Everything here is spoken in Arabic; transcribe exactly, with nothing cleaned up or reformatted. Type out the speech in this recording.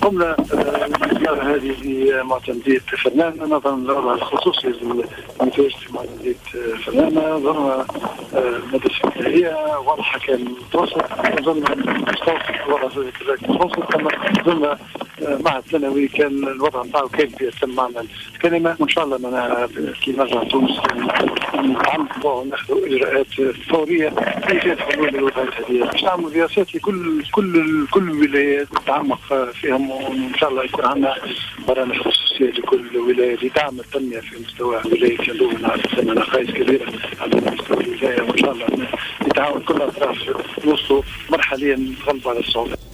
قمنا الزيارة هذه بمعتمدية فرنانا نظرا للوضع الخصوصي المتواجد في معتمدية فرنانا. زرنا المدرسة الابتدائية واضحة كان متوسط، زرنا المستوصف الوضع كذلك متوسط، كما زرنا معهد ثانوي كان الوضع نتاعو كان بيتم معنا الكلمة. وإن شاء الله أنا كي نرجع تونس نتعمق وناخذ إجراءات فورية لإيجاد حلول للوضعية هذه. باش نعملوا دراسات لكل كل كل الولايات نتعمق فيهم، وإن شاء الله يكون عندنا برامج خصوصية لكل ولاية لدعم التنمية في مستوى ولاية كندوب. نعرف أن نقائص كبيرة على مستوى الولاية، وإن شاء الله يتعاون كل الأطراف يوصلوا مرحليا غلبة على الصعوبات.